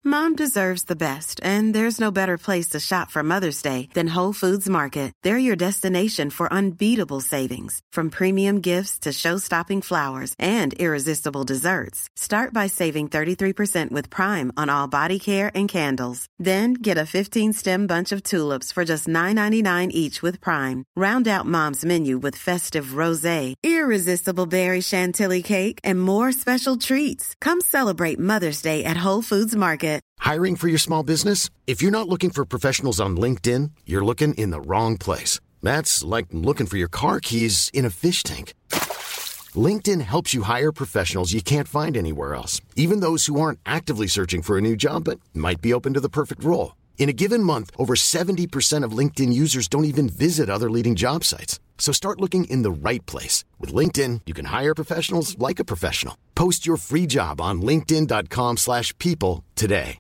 Mom deserves the best, and there's no better place to shop for Mother's Day than Whole Foods Market. They're your destination for unbeatable savings, from premium gifts to show-stopping flowers and irresistible desserts. Start by saving 33% with Prime on all body care and candles. Then get a 15-stem bunch of tulips for just $9.99 each with Prime. Round out Mom's menu with festive rosé, irresistible berry chantilly cake, and more special treats. Come celebrate Mother's Day at Whole Foods Market. Hiring for your small business? If you're not looking for professionals on LinkedIn, you're looking in the wrong place. That's like looking for your car keys in a fish tank. LinkedIn helps you hire professionals you can't find anywhere else, even those who aren't actively searching for a new job but might be open to the perfect role. In a given month, over 70% of LinkedIn users don't even visit other leading job sites. So start looking in the right place. With LinkedIn, you can hire professionals like a professional. Post your free job on linkedin.com/people today.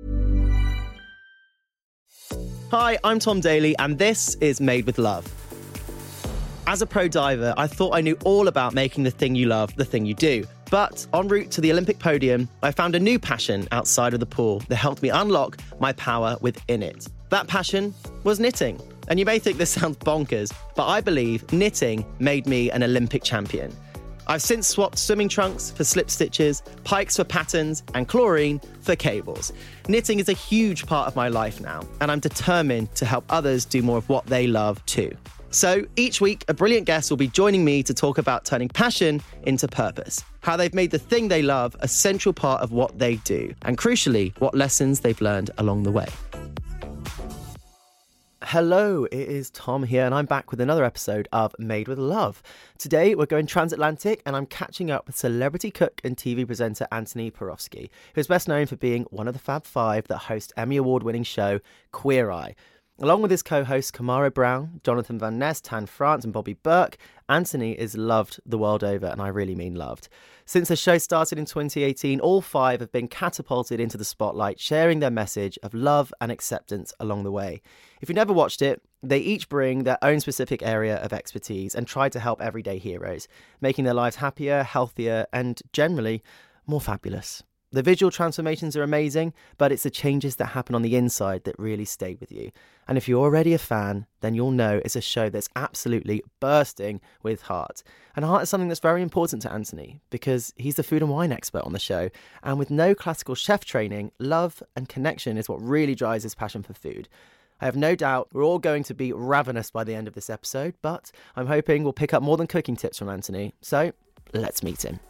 Hi, I'm Tom Daly, and this is Made with Love. As a pro diver, I thought I knew all about making the thing you love the thing you do. But en route to the Olympic podium, I found a new passion outside of the pool that helped me unlock my power within it. That passion was knitting. And you may think this sounds bonkers, but I believe knitting made me an Olympic champion. I've since swapped swimming trunks for slip stitches, pikes for patterns, and chlorine for cables. Knitting is a huge part of my life now, and I'm determined to help others do more of what they love too. So each week, a brilliant guest will be joining me to talk about turning passion into purpose, how they've made the thing they love a central part of what they do, and crucially, what lessons they've learned along the way. Hello, it is Tom here, and I'm back with another episode of Made with Love. Today, we're going transatlantic, and I'm catching up with celebrity cook and TV presenter Anthony Porowski, who is best known for being one of the Fab Five that host Emmy Award-winning show Queer Eye. Along with his co-hosts Kamara Brown, Jonathan Van Ness, Tan France and Bobby Burke, Anthony is loved the world over, and I really mean loved. Since the show started in 2018, all five have been catapulted into the spotlight, sharing their message of love and acceptance along the way. If you've never watched it, they each bring their own specific area of expertise and try to help everyday heroes, making their lives happier, healthier, and generally more fabulous. The visual transformations are amazing, but it's the changes that happen on the inside that really stay with you. And if you're already a fan, then you'll know it's a show that's absolutely bursting with heart. And heart is something that's very important to Anthony because he's the food and wine expert on the show. And with no classical chef training, love and connection is what really drives his passion for food. I have no doubt we're all going to be ravenous by the end of this episode, but I'm hoping we'll pick up more than cooking tips from Anthony. So let's meet him.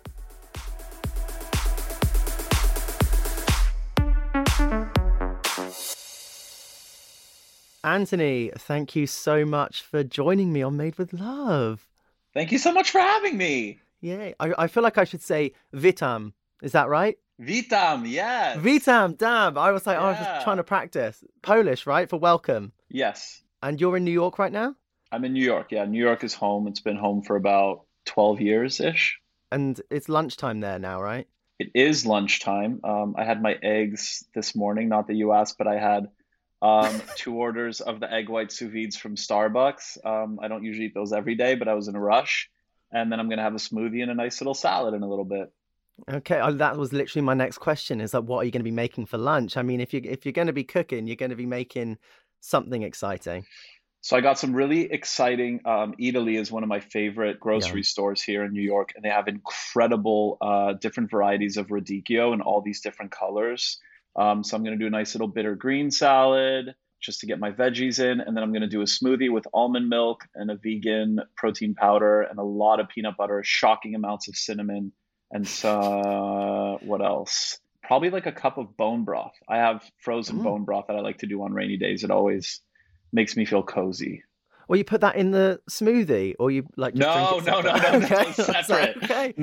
Anthony, thank you so much for joining me on Made with Love. Thank you so much for having me. Yay. I feel like I should say Vitam. Is that right? Vitam, yes. Vitam, damn. I was like, I was just trying to practice. Polish, right? For welcome. Yes. And you're in New York right now? I'm in New York. Yeah, New York is home. It's been home for about 12 years-ish. And it's lunchtime there now, right? It is lunchtime. I had my eggs this morning. Not that you asked, but I had 2 orders of the egg white sous vides from Starbucks. I don't usually eat those every day, but I was in a rush. And then I'm going to have a smoothie and a nice little salad in a little bit. Okay, that was literally my next question, is that what are you going to be making for lunch? I mean, if you're going to be cooking, you're going to be making something exciting. So I got some really exciting, Eataly is one of my favorite grocery stores here in New York, and they have incredible different varieties of radicchio in all these different colors. So I'm going to do a nice little bitter green salad just to get my veggies in. And then I'm going to do a smoothie with almond milk and a vegan protein powder and a lot of peanut butter, shocking amounts of cinnamon. And so what else? Probably like a cup of bone broth. I have frozen bone broth that I like to do on rainy days. It always makes me feel cozy. Well, you put that in the smoothie, or you like just drink it separate? No, Okay. separate. Okay.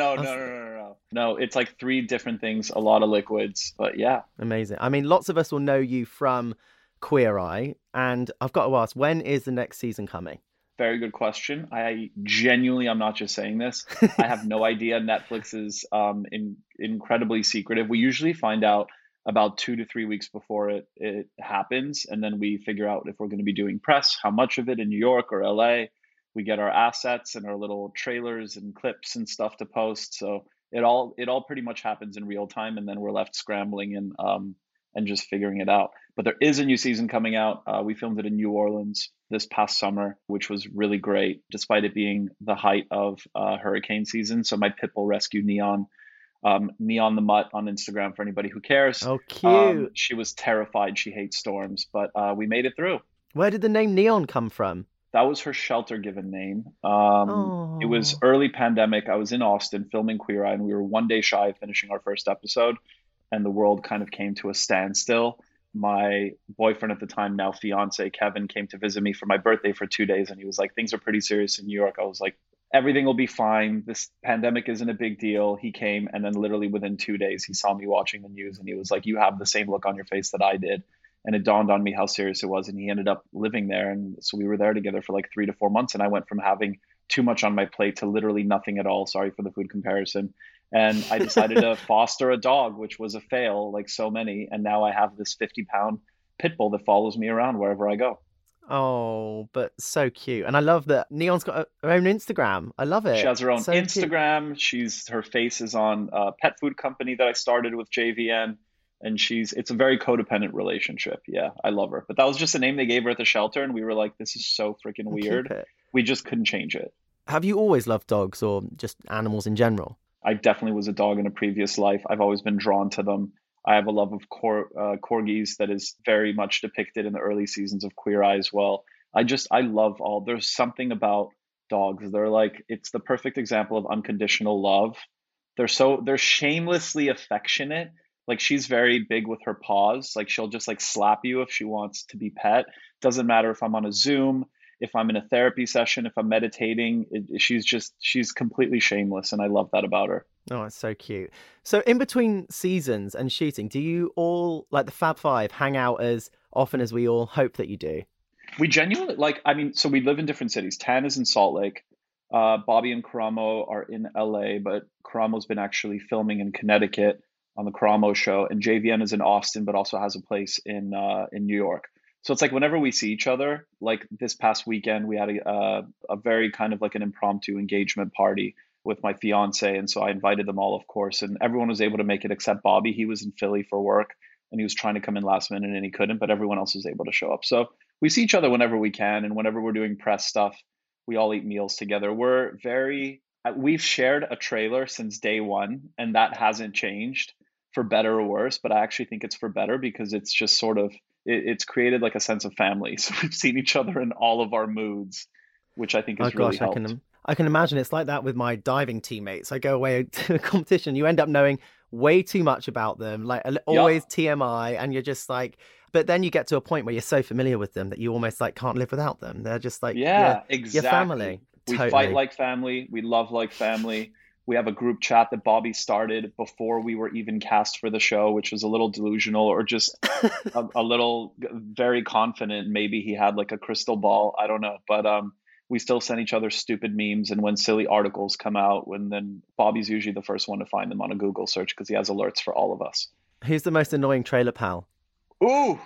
No. It's like 3 different things, a lot of liquids, but yeah. Amazing. I mean, lots of us will know you from Queer Eye, and I've got to ask, when is the next season coming? Very good question. I'm not just saying this. I have no idea. Netflix is incredibly secretive. We usually find out about 2 to 3 weeks before it happens. And then we figure out if we're going to be doing press, how much of it in New York or LA. We get our assets and our little trailers and clips and stuff to post. So it all pretty much happens in real time. And then we're left scrambling and and just figuring it out. But there is a new season coming out. We filmed it in New Orleans this past summer, which was really great, despite it being the height of hurricane season. So my pit bull rescued Neon, Neon the Mutt on Instagram for anybody who cares. Oh, cute. She was terrified. She hates storms, but we made it through. Where did the name Neon come from? That was her shelter given name. Oh. It was early pandemic. I was in Austin filming Queer Eye, and we were one day shy of finishing our first episode, and the world kind of came to a standstill. My boyfriend at the time, now fiance, Kevin, came to visit me for my birthday for 2 days, and he was like, things are pretty serious in New York. I was like, everything will be fine. This pandemic isn't a big deal. He came, and then literally within 2 days, he saw me watching the news, and he was like, you have the same look on your face that I did. And it dawned on me how serious it was. And he ended up living there. And so we were there together for like 3 to 4 months. And I went from having too much on my plate to literally nothing at all. Sorry for the food comparison. And I decided to foster a dog, which was a fail, like so many. And now I have this 50-pound pit bull that follows me around wherever I go. Oh, but so cute. And I love that Neon's got her own Instagram. I love it. She has her own so Instagram. Cute. Her face is on a pet food company that I started with JVN. And it's a very codependent relationship. Yeah, I love her. But that was just the name they gave her at the shelter. And we were like, this is so freaking weird. We just couldn't change it. Have you always loved dogs or just animals in general? I definitely was a dog in a previous life. I've always been drawn to them. I have a love of corgis that is very much depicted in the early seasons of Queer Eye as well. I love there's something about dogs. They're like, it's the perfect example of unconditional love. They're shamelessly affectionate. Like she's very big with her paws. Like she'll just like slap you if she wants to be pet. Doesn't matter if I'm on a Zoom, if I'm in a therapy session, if I'm meditating, she's completely shameless. And I love that about her. Oh, it's so cute. So in between seasons and shooting, do you all, like the Fab Five, hang out as often as we all hope that you do? We genuinely, so we live in different cities. Tan is in Salt Lake. Bobby and Karamo are in LA, but Karamo's been actually filming in Connecticut on the Karamo show, and JVN is in Austin, but also has a place in New York. So it's like whenever we see each other, like this past weekend, we had a very kind of like an impromptu engagement party with my fiance. And so I invited them all, of course, and everyone was able to make it except Bobby. He was in Philly for work and he was trying to come in last minute and he couldn't, but everyone else was able to show up. So we see each other whenever we can. And whenever we're doing press stuff, we all eat meals together. We've shared a trailer since day one, and that hasn't changed, for better or worse, but I actually think it's for better because it's just sort of, it's created like a sense of family. So we've seen each other in all of our moods, which I think has really helped. I can imagine it's like that with my diving teammates. I go away to a competition, you end up knowing way too much about them, like always TMI, and you're just like, but then you get to a point where you're so familiar with them that you almost like can't live without them. They're just like, exactly. Your family. We fight like family. We love like family. We have a group chat that Bobby started before we were even cast for the show, which was a little delusional or just a little very confident. Maybe he had like a crystal ball. I don't know. But we still send each other stupid memes. And when silly articles come out, then Bobby's usually the first one to find them on a Google search because he has alerts for all of us. Who's the most annoying trailer pal? Ooh.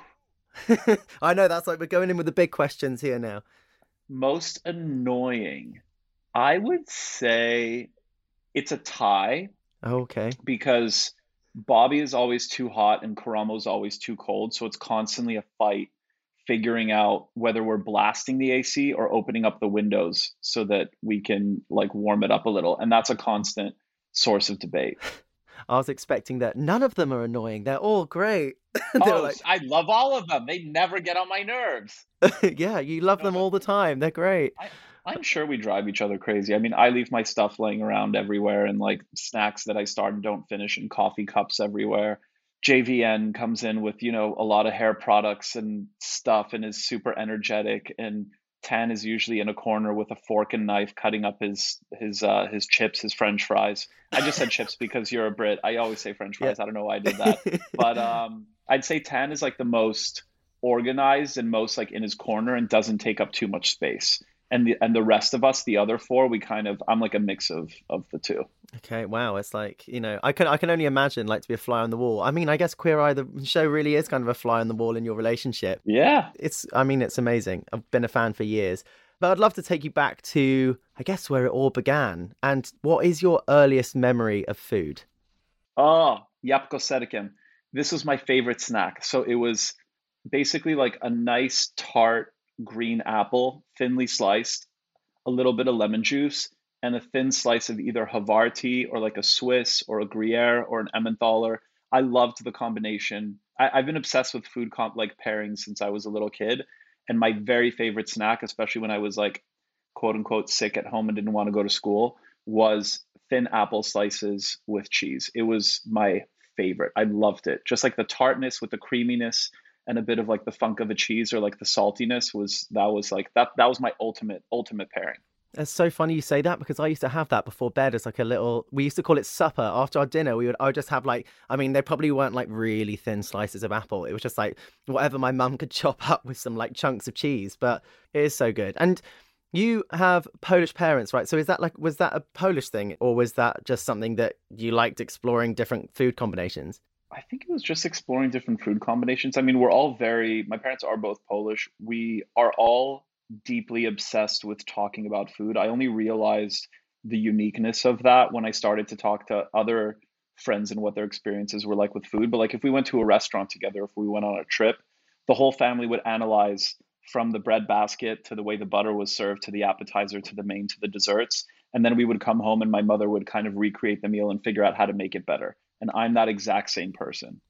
I know, that's like we're going in with the big questions here now. Most annoying. I would say it's a tie. Okay. Because Bobby is always too hot and Karamo's always too cold. So it's constantly a fight figuring out whether we're blasting the AC or opening up the windows so that we can like warm it up a little. And that's a constant source of debate. I was expecting that none of them are annoying. They're all great. I love all of them. They never get on my nerves. Yeah, you love them all the time. They're great. I'm sure we drive each other crazy. I mean, I leave my stuff laying around everywhere and like snacks that I start and don't finish and coffee cups everywhere. JVN comes in with, a lot of hair products and stuff and is super energetic. And Tan is usually in a corner with a fork and knife cutting up his chips, his French fries. I just said chips because you're a Brit. I always say French fries. Yeah. I don't know why I did that. But I'd say Tan is like the most organized and most like in his corner and doesn't take up too much space. And the rest of us, the other four, I'm like a mix of the two. Okay, wow. It's like, I can only imagine like to be a fly on the wall. I mean, I guess Queer Eye, the show really is kind of a fly on the wall in your relationship. Yeah. It's amazing. I've been a fan for years. But I'd love to take you back to, I guess, where it all began. And what is your earliest memory of food? Oh, Yapko Serikem. This was my favorite snack. So it was basically like a nice tart green apple, thinly sliced, a little bit of lemon juice, and a thin slice of either Havarti or like a Swiss or a Gruyere or an Emmentaler. I loved the combination. I've been obsessed with like pairings since I was a little kid. And my very favorite snack, especially when I was like quote unquote sick at home and didn't want to go to school, was thin apple slices with cheese. It was my favorite. I loved it. Just like the tartness with the creaminess and a bit of like the funk of a cheese or like the saltiness was like that was my ultimate pairing. It's so funny you say that because I used to have that before bed as like a little, we used to call it supper. After our dinner, I would just have like, I mean, they probably weren't like really thin slices of apple. It was just like whatever my mum could chop up with some like chunks of cheese, but it is so good. And you have Polish parents, right? So is that like, was that a Polish thing or was that just something that you liked exploring different food combinations? I think it was just exploring different food combinations. I mean, my parents are both Polish. We are all deeply obsessed with talking about food. I only realized the uniqueness of that when I started to talk to other friends and what their experiences were like with food. But like if we went to a restaurant together, if we went on a trip, the whole family would analyze from the bread basket to the way the butter was served to the appetizer to the main to the desserts. And then we would come home and my mother would kind of recreate the meal and figure out how to make it better. And I'm that exact same person.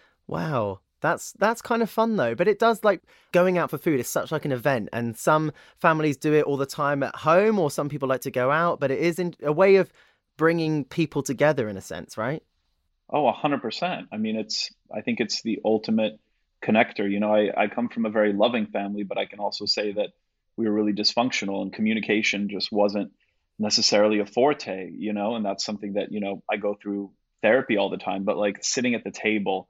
Wow. That's kind of fun though, but it does like going out for food is such like an event and some families do it all the time at home or some people like to go out, but it is a way of bringing people together in a sense, right? Oh, 100%. I mean, I think it's the ultimate connector. You know, I come from a very loving family, but I can also say that we were really dysfunctional and communication just wasn't necessarily a forte, you know, and that's something that, you know, I go through therapy all the time, but like sitting at the table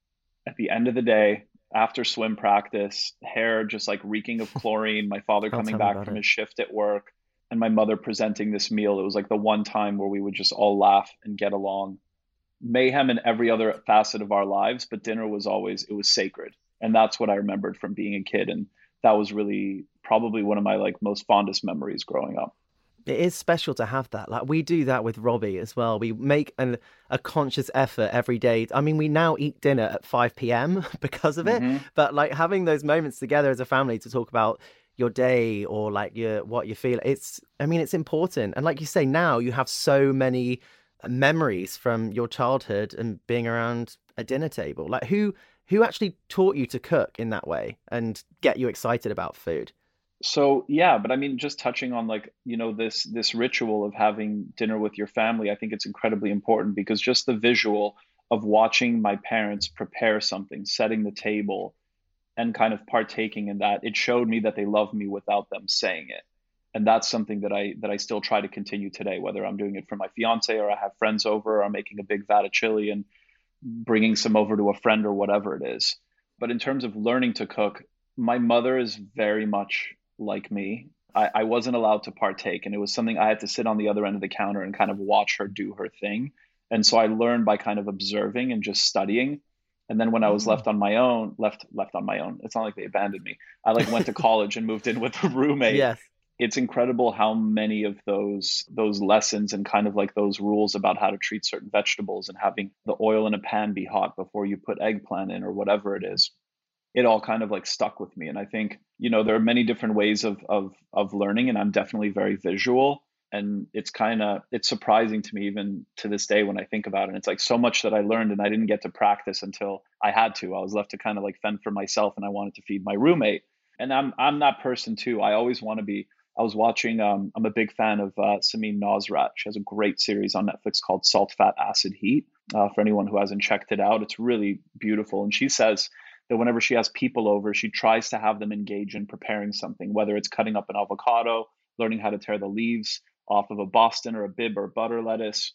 at the end of the day after swim practice, hair just like reeking of chlorine, my father Oh, coming tell me back about from it. his shift at work, and my mother presenting this meal. It was like the one time where we would just all laugh and get along. Mayhem in every other facet of our lives, but dinner was always, it was sacred. And that's what I remembered from being a kid. And that was really probably one of my like most fondest memories growing up. It is special to have that. Like we do that with Robbie as well. We make a conscious effort every day. I mean, we now eat dinner at 5 p.m. because of it, Hmm. but like having those moments together as a family to talk about your day or like what you feel. I mean, it's important. And like you say, now you have so many memories from your childhood and being around a dinner table. Like who actually taught you to cook in that way and get you excited about food? So yeah, but I mean, just touching on like, you know, this ritual of having dinner with your family, I think it's incredibly important because just the visual of watching my parents prepare something, setting the table, and kind of partaking in that, it showed me that they love me without them saying it. And that's something that I still try to continue today, whether I'm doing it for my fiance or I have friends over or I'm making a big vat of chili and bringing some over to a friend or whatever it is. But in terms of learning to cook, my mother is very much like me. I wasn't allowed to partake, and it was something I had to sit on the other end of the counter and kind of watch her do her thing. And so I learned by kind of observing and just studying. And then when I was Mm. left on my own, it's not like they abandoned me. I like went to college and moved in with a roommate. Yes. It's incredible how many of those lessons and kind of like those rules about how to treat certain vegetables and having the oil in a pan be hot before you put eggplant in or whatever it is, it all kind of like stuck with me. And I think, you know, there are many different ways of learning, and I'm definitely very visual. And it's surprising to me even to this day when I think about it. And it's like so much that I learned and I didn't get to practice until I had to. I was left to kind of like fend for myself, and I wanted to feed my roommate. And I'm that person too. I always want to be. I was watching. I'm a big fan of Samin Nosrat. She has a great series on Netflix called Salt, Fat, Acid, Heat. For anyone who hasn't checked it out, it's really beautiful. And she says that whenever she has people over, she tries to have them engage in preparing something, whether it's cutting up an avocado, learning how to tear the leaves off of a Boston or a Bib or butter lettuce,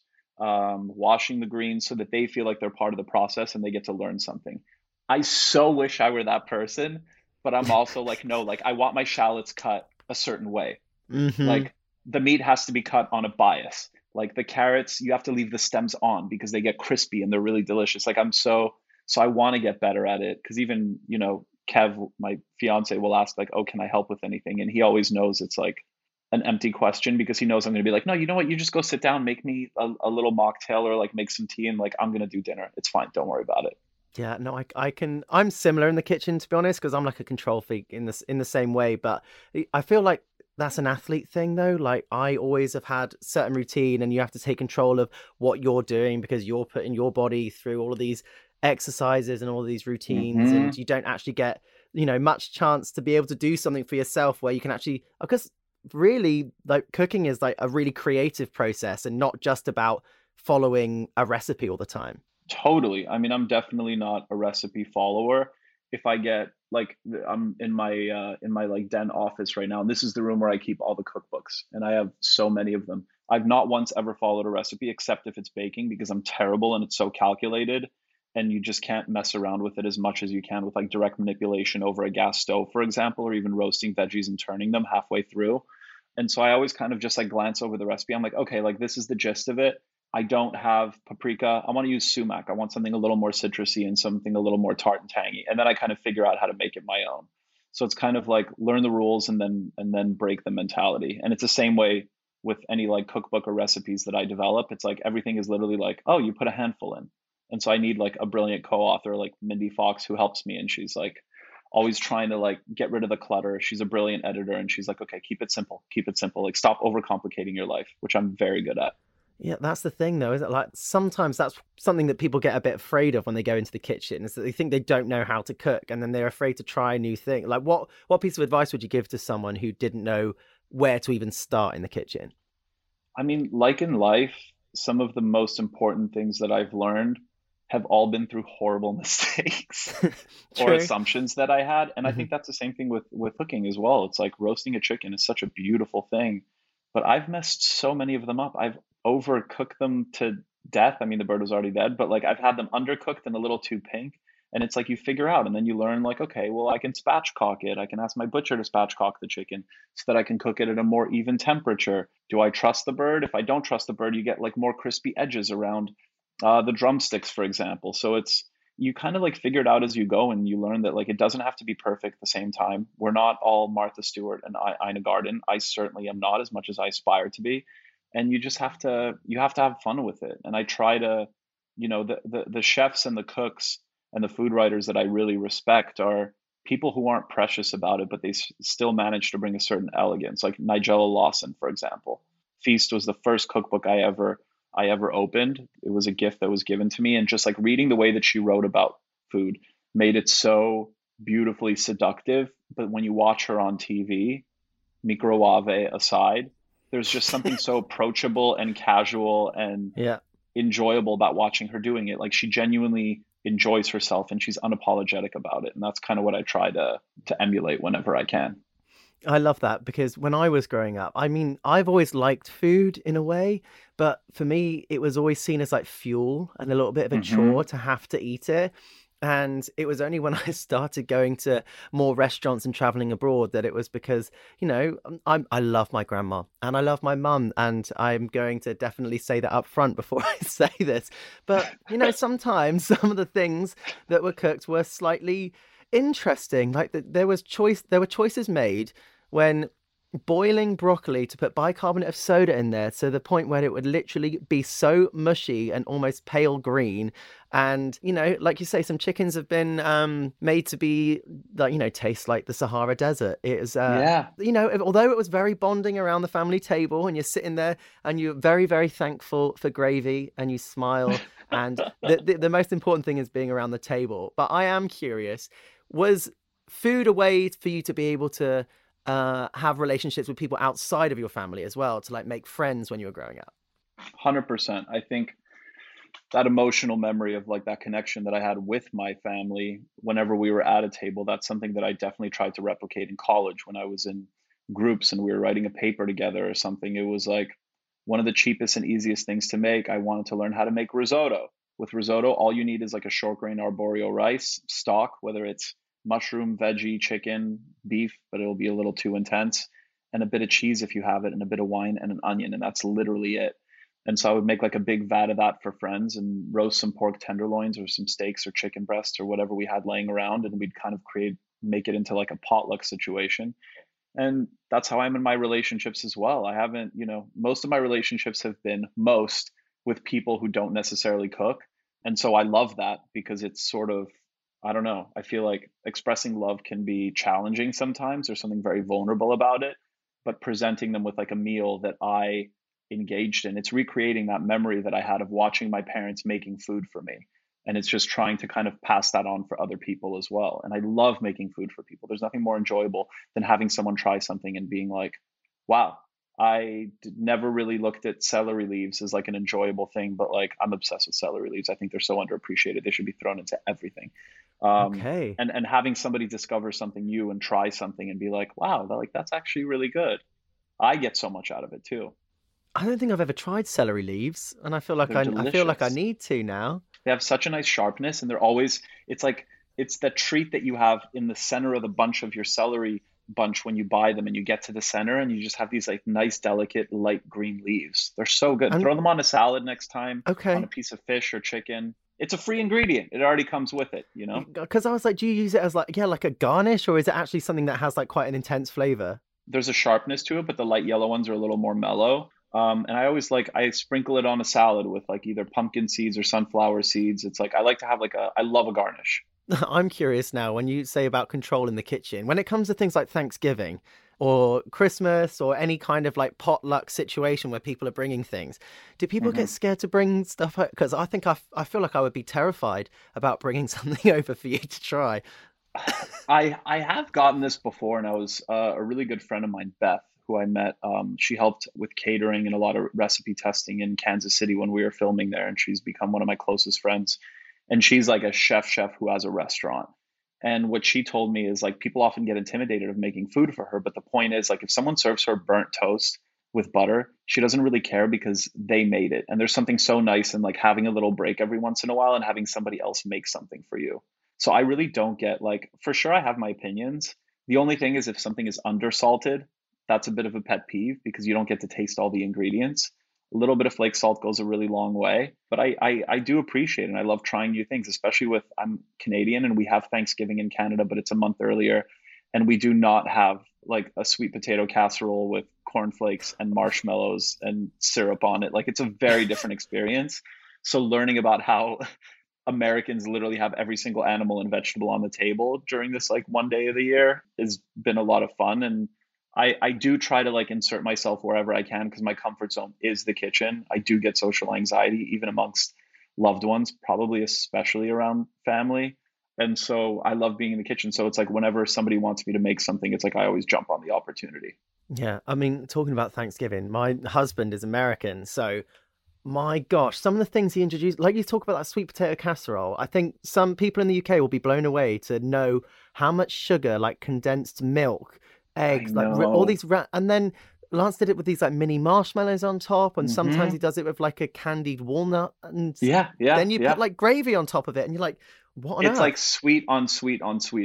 washing the greens so that they feel like they're part of the process and they get to learn something. I so wish I were that person, but I'm also like, no, like I want my shallots cut a certain way. Hmm. Like the meat has to be cut on a bias. Like the carrots, you have to leave the stems on because they get crispy and they're really delicious. Like so I want to get better at it because even, you know, Kev, my fiance, will ask like, "Oh, can I help with anything?" And he always knows it's like an empty question because he knows I'm going to be like, "No, you know what? You just go sit down, make me a little mocktail or like make some tea, and like I'm going to do dinner. It's fine. Don't worry about it." Yeah, no, I'm similar in the kitchen, to be honest, because I'm like a control freak in the same way. But I feel like that's an athlete thing, though. Like I always have had certain routine, and you have to take control of what you're doing because you're putting your body through all of these exercises and all of these routines, Hmm. and you don't actually get, much chance to be able to do something for yourself where you can actually, because really, like cooking is like a really creative process and not just about following a recipe all the time. Totally. I mean, I'm definitely not a recipe follower. If I get like I'm in my like den office right now, and this is the room where I keep all the cookbooks, and I have so many of them. I've not once ever followed a recipe except if it's baking because I'm terrible and it's so calculated, and you just can't mess around with it as much as you can with like direct manipulation over a gas stove, for example, or even roasting veggies and turning them halfway through. And so I always kind of just like glance over the recipe. I'm like, okay, like this is the gist of it. I don't have paprika. I want to use sumac. I want something a little more citrusy and something a little more tart and tangy. And then I kind of figure out how to make it my own. So it's kind of like learn the rules and then break the mentality. And it's the same way with any like cookbook or recipes that I develop. It's like everything is literally like, oh, you put a handful in. And so I need like a brilliant co-author like Mindy Fox who helps me, and she's like always trying to like get rid of the clutter. She's a brilliant editor, and she's like, okay, keep it simple. Keep it simple. Like stop overcomplicating your life, which I'm very good at. Yeah, that's the thing though, is it? Like sometimes that's something that people get a bit afraid of when they go into the kitchen, is that they think they don't know how to cook and then they're afraid to try a new thing. Like what piece of advice would you give to someone who didn't know where to even start in the kitchen? I mean, like in life, some of the most important things that I've learned have all been through horrible mistakes or True. assumptions that I had. And I Hmm. think that's the same thing with cooking as well. It's like roasting a chicken is such a beautiful thing, but I've messed so many of them up. I've overcooked them to death. I mean, the bird was already dead, but like I've had them undercooked and a little too pink. And it's like you figure out, and then you learn, like, okay, well, I can spatchcock it. I can ask my butcher to spatchcock the chicken so that I can cook it at a more even temperature. Do I trust the bird? If I don't trust the bird, you get like more crispy edges around the drumsticks, for example. So it's you kind of like figure it out as you go, and you learn that like it doesn't have to be perfect at the same time. We're not all Martha Stewart and Ina Garden. I certainly am not, as much as I aspire to be. And you just have to have fun with it. And I try to, the chefs and the cooks and the food writers that I really respect are people who aren't precious about it, but they still manage to bring a certain elegance. Like Nigella Lawson, for example. Feast was the first cookbook I ever opened. It was a gift that was given to me, and just like reading the way that she wrote about food made it so beautifully seductive. But when you watch her on TV, microwave aside, there's just something so approachable and casual and Yeah. enjoyable about watching her doing it. Like she genuinely enjoys herself and she's unapologetic about it. And that's kind of what I try to emulate whenever I can. I love that because when I was growing up, I mean, I've always liked food in a way, but for me, it was always seen as like fuel and a little bit of a chore Hmm. to have to eat it. And it was only when I started going to more restaurants and traveling abroad that it was because, I love my grandma and I love my mum. And I'm going to definitely say that up front before I say this. But, sometimes some of the things that were cooked were slightly interesting. Like there were choices made when boiling broccoli to put bicarbonate of soda in there to the point where it would literally be so mushy and almost pale green. And, like you say, some chickens have been made to be like, taste like the Sahara Desert. It is, Yeah. although it was very bonding around the family table and you're sitting there and you're very, very thankful for gravy and you smile. And the most important thing is being around the table. But I am curious, was food a way for you to be able to have relationships with people outside of your family as well, to like make friends when you were growing up? 100%. I think that emotional memory of like that connection that I had with my family whenever we were at a table, that's something that I definitely tried to replicate in college when I was in groups and we were writing a paper together or something. It was like one of the cheapest and easiest things to make. I wanted to learn how to make risotto. With risotto, all you need is like a short grain arborio rice stock, whether it's mushroom, veggie, chicken, beef, but it'll be a little too intense, and a bit of cheese if you have it, and a bit of wine and an onion, and that's literally it. And so I would make like a big vat of that for friends and roast some pork tenderloins or some steaks or chicken breasts or whatever we had laying around. And we'd kind of make it into like a potluck situation. And that's how I'm in my relationships as well. I haven't, most of my relationships have been most with people who don't necessarily cook. And so I love that because it's sort of, I don't know, I feel like expressing love can be challenging sometimes. There's something very vulnerable about it, but presenting them with like a meal that I engaged in, it's recreating that memory that I had of watching my parents making food for me. And it's just trying to kind of pass that on for other people as well. And I love making food for people. There's nothing more enjoyable than having someone try something and being like, wow, never really looked at celery leaves as like an enjoyable thing, but like I'm obsessed with celery leaves. I think they're so underappreciated. They should be thrown into everything. Okay. And having somebody discover something new and try something and be like, wow, that's actually really good. I get so much out of it too. I don't think I've ever tried celery leaves, and I feel like I Delicious. need to now. They have such a nice sharpness, and they're always, it's like, it's the treat that you have in the center of the bunch of your celery bunch when you buy them and you get to the center and you just have these like nice, delicate, light green leaves. They're so good. And Throw them on a salad next time, on a okay, piece of fish or chicken. It's a free ingredient. It already comes with it, you know? because I was like, do you use it as like, yeah, like a garnish, or is it actually something that has like quite an intense flavor? There's a sharpness to it, but the light yellow ones are a little more mellow. And I always like I sprinkle it on a salad with like either pumpkin seeds or sunflower seeds. It's like I like to have like I love a garnish. I'm curious now, when you say about control in the kitchen, when it comes to things like Thanksgiving or Christmas or any kind of like potluck situation where people are bringing things, do people get Mhm. scared to bring stuff? Because I think I feel like I would be terrified about bringing something over for you to try. I have gotten this before, and I was a really good friend of mine, Beth, who I met. She helped with catering and a lot of recipe testing in Kansas City when we were filming there, and she's become one of my closest friends. And she's like a chef who has a restaurant. And what she told me is like people often get intimidated of making food for her, but the point is like if someone serves her burnt toast with butter, she doesn't really care because they made it. And there's something so nice in like having a little break every once in a while and having somebody else make something for you. So I really don't get like, for sure I have my opinions. The only thing is if something is undersalted, that's a bit of a pet peeve because you don't get to taste all the ingredients. A little bit of flake salt goes a really long way, but I do appreciate it. And I love trying new things, especially with I'm Canadian and we have Thanksgiving in Canada, but it's a month earlier. And we do not have like a sweet potato casserole with cornflakes and marshmallows and syrup on it. Like it's a very different experience. So learning about how Americans literally have every single animal and vegetable on the table during this like one day of the year has been a lot of fun. And I do try to like insert myself wherever I can because my comfort zone is the kitchen. I do get social anxiety even amongst loved ones, probably especially around family. And so I love being in the kitchen. So it's like whenever somebody wants me to make something, it's like I always jump on the opportunity. Yeah, I mean, talking about Thanksgiving, my husband is American, so my gosh, some of the things he introduced, like you talk about that sweet potato casserole, I think some people in the UK will be blown away to know how much sugar, like condensed milk, I eggs, like all know. these, and then Lance did it with these like mini marshmallows on top, and sometimes he Hmm. does it with like a candied walnut, and Yeah, yeah, then you put yeah. like gravy on top of it, and you're like, what on It's like earth? sweet on sweet on sweet.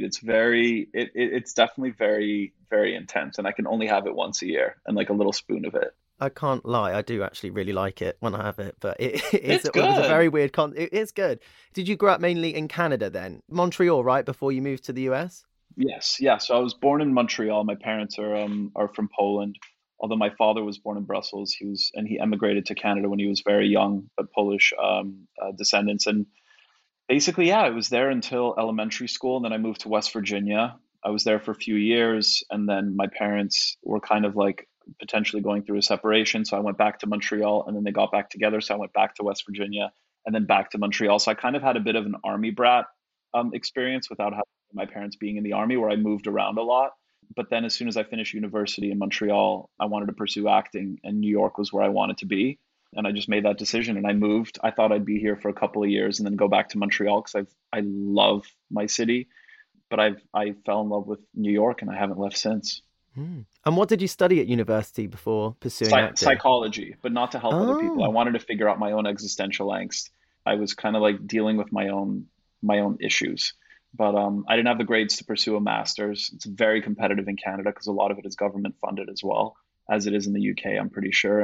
It's definitely very intense, and I can only have it once a year and like a little spoon of it. I can't lie, I do actually really like it when I have it, but It's it was a good. very weird it is good. Did you grow up mainly in Canada then? Montreal, right, before you moved to the US? Yes, yeah. So I was born in Montreal. My parents are from Poland. Although my father was born in Brussels, he emigrated to Canada when he was very young, but Polish descendants. And basically, yeah, I was there until elementary school, and then I moved to West Virginia. I was there for a few years, and then my parents were kind of like potentially going through a separation, so I went back to Montreal, and then they got back together, so I went back to West Virginia, and then back to Montreal. So I kind of had a bit of an army brat experience without having my parents being in the army, where I moved around a lot. But then, as soon as I finished university in Montreal, I wanted to pursue acting, and New York was where I wanted to be, and I just made that decision and I moved. I thought I'd be here for a couple of years and then go back to Montreal because I love my city, but I fell in love with New York and I haven't left since. Hmm. And what did you study at university before pursuing acting? Psychology, but not to help other people. I Oh, wanted to figure out my own existential angst. I was kind of like dealing with my own issues. But I didn't have the grades to pursue a master's. It's very competitive in Canada because a lot of it is government funded as well as it is in the UK, I'm pretty sure.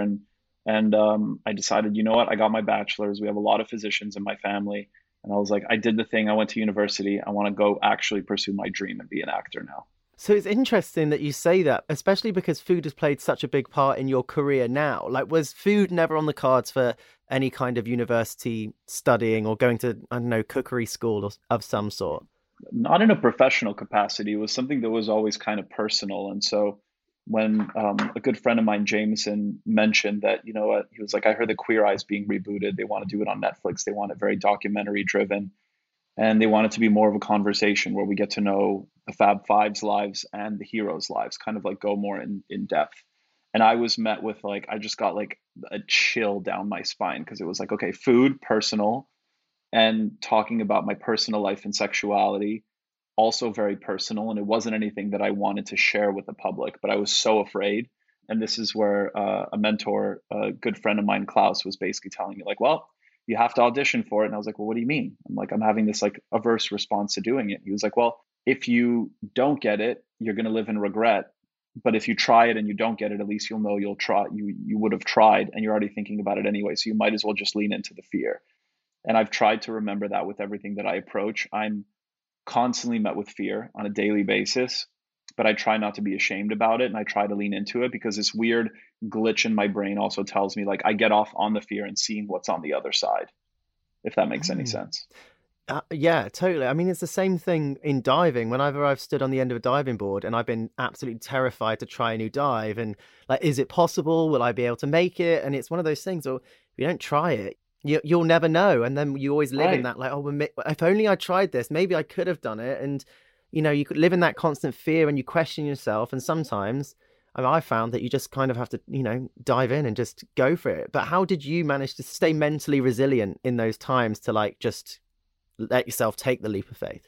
And I decided, you know what? I got my bachelor's. We have a lot of physicians in my family, and I was like, I did the thing. I went to university. I want to go actually pursue my dream and be an actor now. So it's interesting that you say that, especially because food has played such a big part in your career now. Like, was food never on the cards for any kind of university studying or going to, I don't know, cookery school of some sort? Not in a professional capacity. It was something that was always kind of personal. And so when a good friend of mine, Jameson, mentioned that, you know what, he was like, I heard the Queer Eye is being rebooted. They want to do it on Netflix. They want it very documentary driven. And they want it to be more of a conversation where we get to know the Fab Five's lives and the heroes' lives, kind of like go more in depth. And I was met with like, I just got like a chill down my spine because it was like, okay, food, personal, and talking about my personal life and sexuality, also very personal. And it wasn't anything that I wanted to share with the public, but I was so afraid. And this is where a mentor, a good friend of mine, Klaus, was basically telling me, like, well, you have to audition for it. And I was like, well, what do you mean? I'm like, I'm having this like averse response to doing it. He was like, well, if you don't get it, you're going to live in regret. But if you try it and you don't get it, at least you'll know you'll try. You would have tried, and you're already thinking about it anyway. So you might as well just lean into the fear. And I've tried to remember that with everything that I approach. I'm constantly met with fear on a daily basis, but I try not to be ashamed about it. And I try to lean into it because this weird glitch in my brain also tells me like I get off on the fear and seeing what's on the other side, if that makes any sense. Yeah, totally. I mean, it's the same thing in diving. Whenever I've stood on the end of a diving board and I've been absolutely terrified to try a new dive, and like, is it possible? Will I be able to make it? And it's one of those things, or if you don't try it, you'll never know. And then you always live in Right. that, like, oh, well, if only I tried this, maybe I could have done it. And, you could live in that constant fear and you question yourself. And sometimes, I mean, I found that you just kind of have to, dive in and just go for it. But how did you manage to stay mentally resilient in those times to like just let yourself take the leap of faith?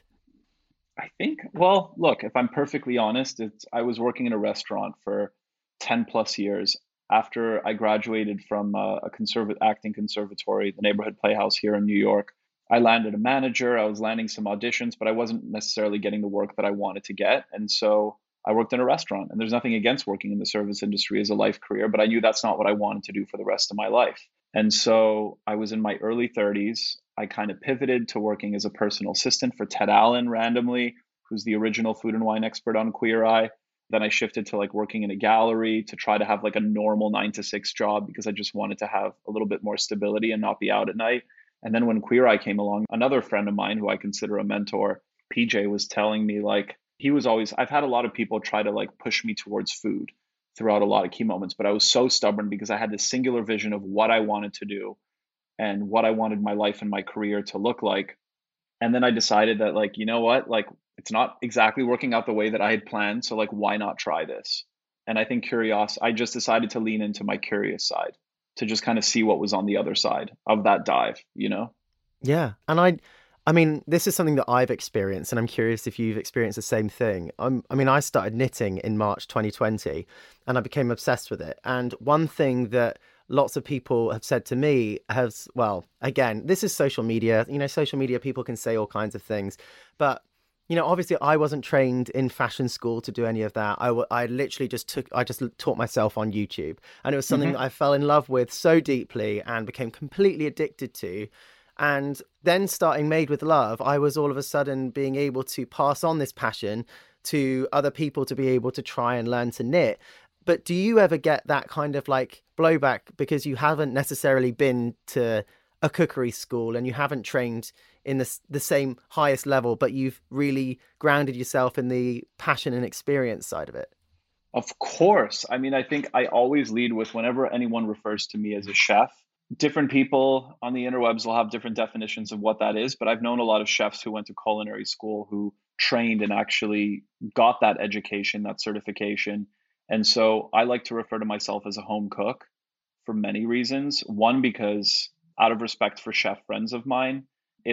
I think, well, look, if I'm perfectly honest, I was working in a restaurant for 10 plus years. After I graduated from a acting conservatory, the Neighborhood Playhouse here in New York, I landed a manager. I was landing some auditions, but I wasn't necessarily getting the work that I wanted to get. And so I worked in a restaurant. And there's nothing against working in the service industry as a life career, but I knew that's not what I wanted to do for the rest of my life. And so I was in my early 30s. I kind of pivoted to working as a personal assistant for Ted Allen randomly, who's the original food and wine expert on Queer Eye. Then I shifted to like working in a gallery to try to have like a normal 9 to 6 job because I just wanted to have a little bit more stability and not be out at night. And then when Queer Eye came along, another friend of mine who I consider a mentor, PJ, was telling me like he was always, I've had a lot of people try to like push me towards food throughout a lot of key moments, but I was so stubborn because I had this singular vision of what I wanted to do and what I wanted my life and my career to look like. And then I decided that like, you know what, like it's not exactly working out the way that I had planned. So like, why not try this? And I think I just decided to lean into my curious side to just kind of see what was on the other side of that dive, you know? Yeah. And I mean, this is something that I've experienced, and I'm curious if you've experienced the same thing. I mean, I started knitting in March 2020 and I became obsessed with it. And one thing that lots of people have said to me has, well, again, this is social media. Social media, people can say all kinds of things. But, obviously I wasn't trained in fashion school to do any of that. I literally I just taught myself on YouTube. And it was something that Hmm. I fell in love with so deeply and became completely addicted to. And then starting Made with Love, I was all of a sudden being able to pass on this passion to other people to be able to try and learn to knit. But do you ever get that kind of like blowback because you haven't necessarily been to a cookery school and you haven't trained in the same highest level, but you've really grounded yourself in the passion and experience side of it? Of course. I mean, I think I always lead with whenever anyone refers to me as a chef, different people on the interwebs will have different definitions of what that is. But I've known a lot of chefs who went to culinary school who trained and actually got that education, that certification. And so I like to refer to myself as a home cook for many reasons. One, because out of respect for chef friends of mine,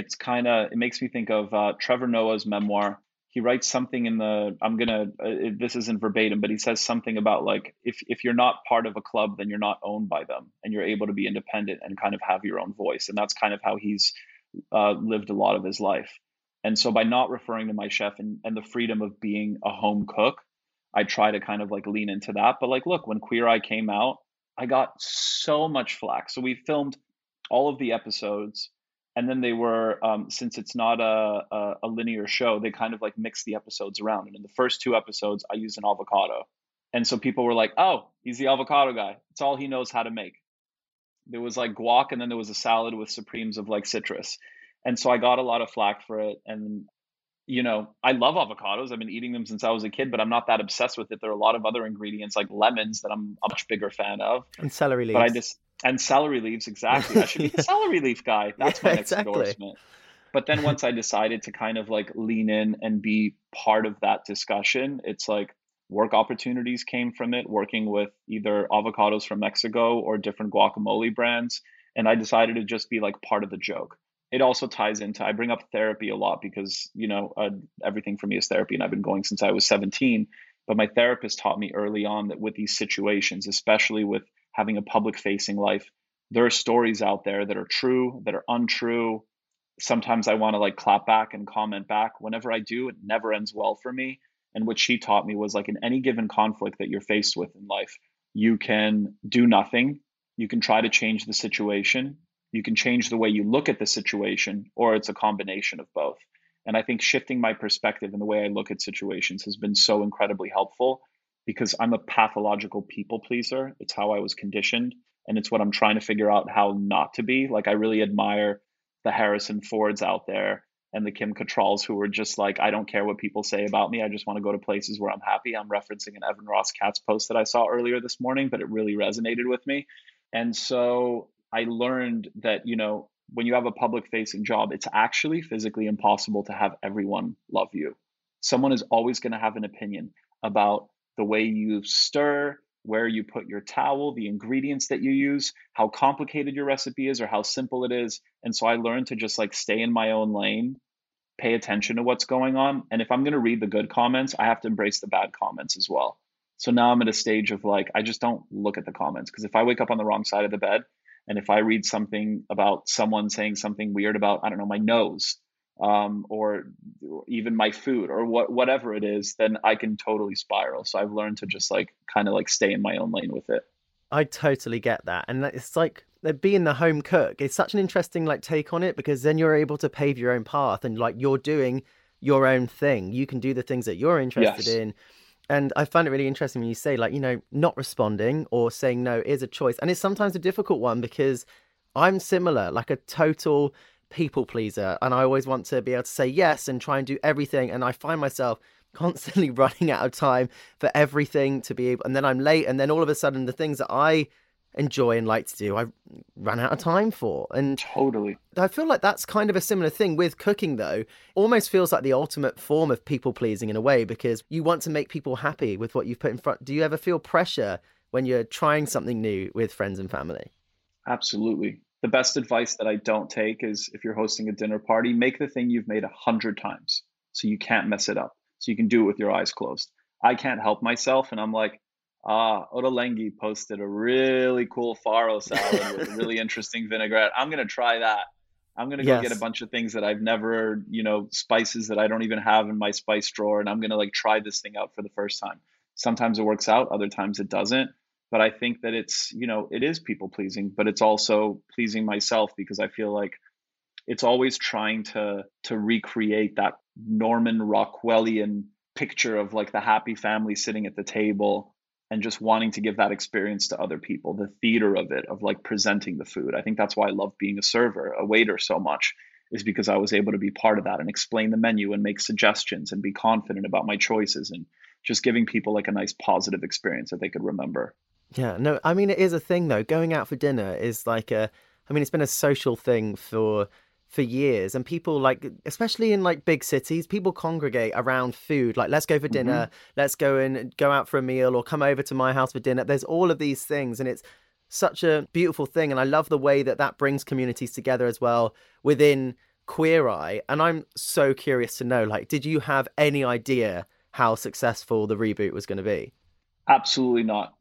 it makes me think of Trevor Noah's memoir. He writes something in the, this isn't verbatim, but he says something about like, if you're not part of a club, then you're not owned by them and you're able to be independent and kind of have your own voice. And that's kind of how he's lived a lot of his life. And so by not referring to my chef and the freedom of being a home cook, I try to kind of like lean into that. But like, look, when Queer Eye came out, I got so much flack. So we filmed all of the episodes And then they were, since it's not a linear show, they kind of like mix the episodes around. And in the first 2 episodes, I used an avocado. And so people were like, oh, he's the avocado guy. It's all he knows how to make. There was like guac, and then there was a salad with supremes of like citrus. And so I got a lot of flack for it. And, I love avocados. I've been eating them since I was a kid, but I'm not that obsessed with it. There are a lot of other ingredients like lemons that I'm a much bigger fan of. And celery leaves. And celery leaves, exactly. I should be the celery leaf guy. That's my next exactly. endorsement. But then once I decided to kind of like lean in and be part of that discussion, it's like work opportunities came from it, working with either avocados from Mexico or different guacamole brands. And I decided to just be like part of the joke. It also ties into, I bring up therapy a lot because, everything for me is therapy, and I've been going since I was 17. But my therapist taught me early on that with these situations, especially with having a public facing life, there are stories out there that are true, that are untrue. Sometimes I want to like clap back and comment back. Whenever I do, it never ends well for me. And what she taught me was like in any given conflict that you're faced with in life, you can do nothing. You can try to change the situation. You can change the way you look at the situation, or it's a combination of both. And I think shifting my perspective and the way I look at situations has been so incredibly helpful because I'm a pathological people pleaser. It's how I was conditioned. And it's what I'm trying to figure out how not to be. Like I really admire the Harrison Fords out there and the Kim Cattralls who were just like, I don't care what people say about me. I just want to go to places where I'm happy. I'm referencing an Evan Ross Katz post that I saw earlier this morning, but it really resonated with me. And so I learned that, when you have a public facing job, it's actually physically impossible to have everyone love you. Someone is always going to have an opinion about the way you stir, where you put your towel, the ingredients that you use, how complicated your recipe is or how simple it is. And so I learned to just like stay in my own lane, pay attention to what's going on. And if I'm going to read the good comments, I have to embrace the bad comments as well. So now I'm at a stage of like, I just don't look at the comments, because if I wake up on the wrong side of the bed and if I read something about someone saying something weird about, I don't know, my nose, or even my food or whatever it is, then I can totally spiral. So I've learned to just like kind of like stay in my own lane with it. I totally get that. And it's like being the home cook. It's such an interesting like take on it, because then you're able to pave your own path and like you're doing your own thing. You can do the things that you're interested in. And I find it really interesting when you say like, not responding or saying no is a choice. And it's sometimes a difficult one because I'm similar, like a total people pleaser. And I always want to be able to say yes and try and do everything. And I find myself constantly running out of time for everything to be able, and then I'm late. And then all of a sudden the things that I enjoy and like to do, I run out of time for. And totally, I feel like that's kind of a similar thing with cooking, though. Almost feels like the ultimate form of people pleasing in a way, because you want to make people happy with what you've put in front. Do you ever feel pressure when you're trying something new with friends and family? Absolutely. The best advice that I don't take is if you're hosting a dinner party, make the thing you've made 100 times so you can't mess it up. So you can do it with your eyes closed. I can't help myself. And I'm like, Ottolenghi posted a really cool farro salad with a really interesting vinaigrette. I'm going to try that. I'm going to go get a bunch of things that I've never, spices that I don't even have in my spice drawer. And I'm going to like try this thing out for the first time. Sometimes it works out. Other times it doesn't. But I think that it's, it is people pleasing, but it's also pleasing myself, because I feel like it's always trying to recreate that Norman Rockwellian picture of like the happy family sitting at the table and just wanting to give that experience to other people, the theater of it, of like presenting the food. I think that's why I love being a server, a waiter so much, is because I was able to be part of that and explain the menu and make suggestions and be confident about my choices and just giving people like a nice positive experience that they could remember. Yeah, no, I mean, it is a thing though. Going out for dinner is like it's been a social thing for years, and people like, especially in like big cities, people congregate around food. Like, let's go for dinner, let's go out for a meal, or come over to my house for dinner. There's all of these things, and it's such a beautiful thing. And I love the way that brings communities together as well within Queer Eye. And I'm so curious to know, like, did you have any idea how successful the reboot was going to be? Absolutely not.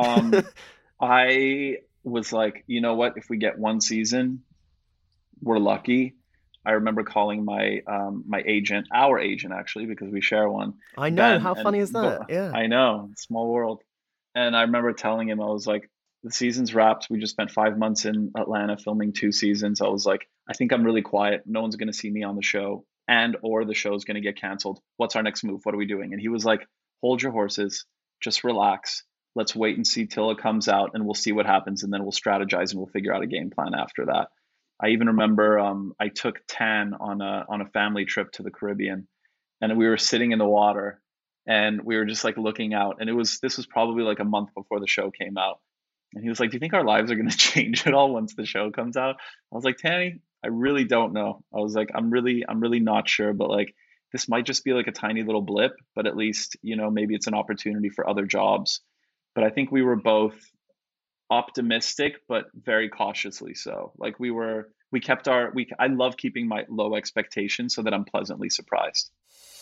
I was like, you know what, if we get one season, we're lucky. I remember calling my agent, our agent actually, because we share one. I know. Ben, how funny is that? Yeah, I know. Small world. And I remember telling him, I was like, the season's wrapped. We just spent 5 months in Atlanta filming 2 seasons. I was like, I think I'm really quiet. No one's going to see me on the show, and or the show's going to get canceled. What's our next move? What are we doing? And he was like, hold your horses, just relax. Let's wait and see till it comes out, and we'll see what happens, and then we'll strategize and we'll figure out a game plan after that. I even remember I took Tan on a family trip to the Caribbean, and we were sitting in the water, and we were just like looking out, and this was probably like a month before the show came out. And he was like, do you think our lives are going to change at all once the show comes out? I was like, Tanny, I really don't know. I was like, I'm really not sure, but like, this might just be like a tiny little blip, but at least, maybe it's an opportunity for other jobs. But I think we were both optimistic, but very cautiously so. Like I love keeping my low expectations so that I'm pleasantly surprised.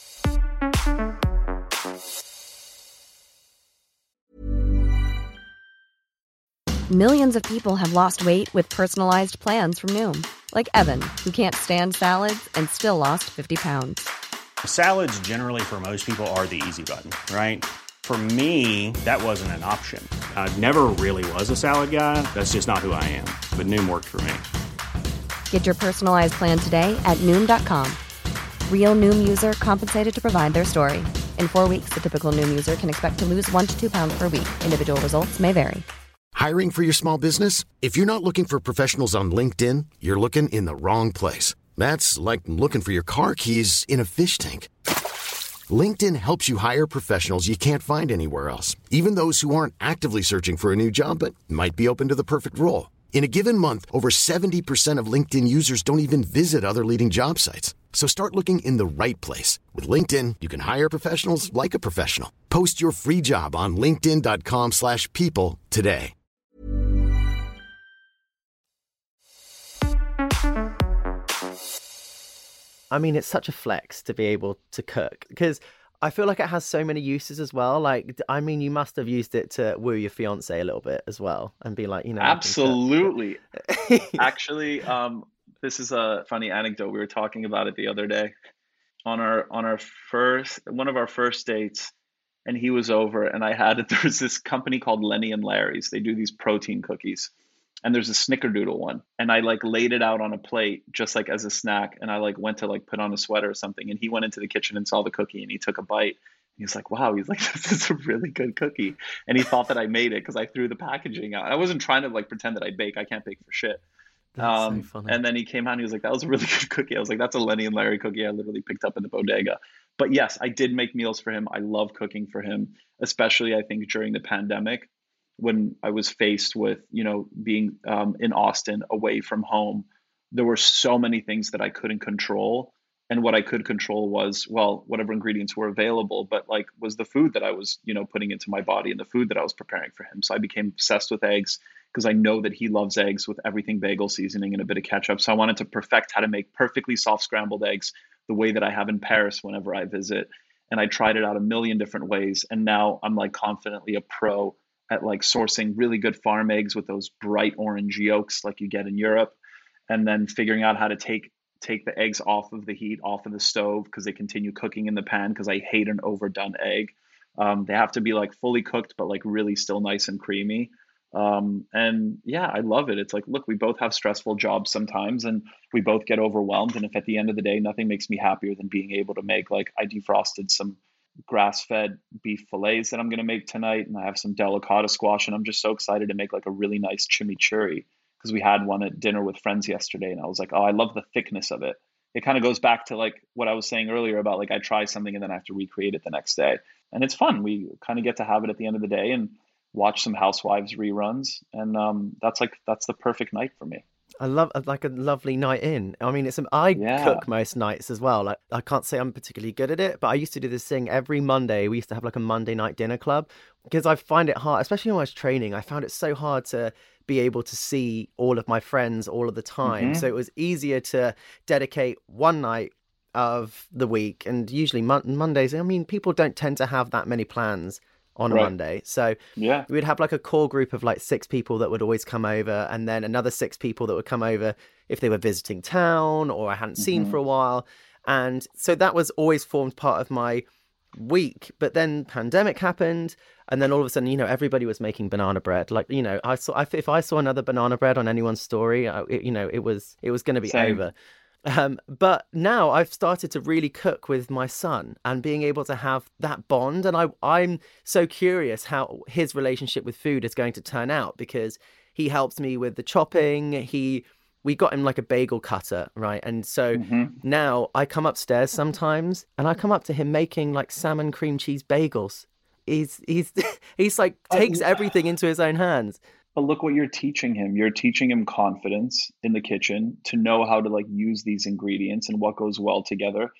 Millions of people have lost weight with personalized plans from Noom. Like Evan, who can't stand salads and still lost 50 pounds. Salads generally for most people are the easy button, right? For me, that wasn't an option. I never really was a salad guy. That's just not who I am. But Noom worked for me. Get your personalized plan today at Noom.com. Real Noom user compensated to provide their story. In 4 weeks, the typical Noom user can expect to lose 1 to 2 pounds per week. Individual results may vary. Hiring for your small business? If you're not looking for professionals on LinkedIn, you're looking in the wrong place. That's like looking for your car keys in a fish tank. LinkedIn helps you hire professionals you can't find anywhere else, even those who aren't actively searching for a new job but might be open to the perfect role. In a given month, over 70% of LinkedIn users don't even visit other leading job sites. So start looking in the right place. With LinkedIn, you can hire professionals like a professional. Post your free job on linkedin.com/people today. I mean, it's such a flex to be able to cook because I feel like it has so many uses as well. Like, I mean, you must have used it to woo your fiance a little bit as well and be like, Absolutely. Actually, this is a funny anecdote. We were talking about it the other day on one of our first dates, and he was over, and there was this company called Lenny and Larry's. They do these protein cookies. And there's a snickerdoodle one, and I like laid it out on a plate just like as a snack, and I like went to like put on a sweater or something, and he went into the kitchen and saw the cookie, and he took a bite. He's like, wow, he's like, this is a really good cookie. And he thought that I made it because I threw the packaging out. I wasn't trying to like pretend that I bake. I can't bake for shit. That's so funny. And then he came out and he was like, that was a really good cookie. I was like, that's a Lenny and Larry cookie I literally picked up in the bodega. But yes, I did make meals for him. I love cooking for him, especially I think during the pandemic, when I was faced with, being in Austin away from home. There were so many things that I couldn't control. And what I could control was, well, whatever ingredients were available, but like was the food that I was, putting into my body and the food that I was preparing for him. So I became obsessed with eggs because I know that he loves eggs with everything bagel seasoning and a bit of ketchup. So I wanted to perfect how to make perfectly soft scrambled eggs the way that I have in Paris whenever I visit. And I tried it out a million different ways. And now I'm like confidently a pro at like sourcing really good farm eggs with those bright orange yolks like you get in Europe, and then figuring out how to take the eggs off of the heat, off of the stove, because they continue cooking in the pan, because I hate an overdone egg. They have to be like fully cooked, but like really still nice and creamy. And yeah, I love it. It's like, look, we both have stressful jobs sometimes, and we both get overwhelmed. And if at the end of the day, nothing makes me happier than being able to make, like, I defrosted some grass-fed beef fillets that I'm going to make tonight, and I have some delicata squash, and I'm just so excited to make like a really nice chimichurri, because we had one at dinner with friends yesterday, and I was like, oh, I love the thickness of it. It kind of goes back to like what I was saying earlier about like I try something and then I have to recreate it the next day, and it's fun. We kind of get to have it at the end of the day and watch some Housewives reruns, and that's the perfect night for me. I love like a lovely night in. I mean, I cook most nights as well. Like, I can't say I'm particularly good at it, but I used to do this thing every Monday. We used to have like a Monday night dinner club, because I find it hard, especially when I was training. I found it so hard to be able to see all of my friends all of the time. So it was easier to dedicate one night of the week, and usually Mondays. I mean, people don't tend to have that many plans on a Monday. So we'd have like a core group of like 6 people that would always come over, and then another 6 people that would come over if they were visiting town or I hadn't seen for a while. And so that was always formed part of my week. But then pandemic happened, and then all of a sudden, everybody was making banana bread. Like, if I saw another banana bread on anyone's story, it was going to be Same. over. But now I've started to really cook with my son and being able to have that bond. And I'm so curious how his relationship with food is going to turn out, because he helps me with the chopping. We got him like a bagel cutter, right? And so now I come upstairs sometimes and I come up to him making like salmon cream cheese bagels. He's like takes everything into his own hands. But look what you're teaching him. You're teaching him confidence in the kitchen, to know how to like use these ingredients and what goes well together.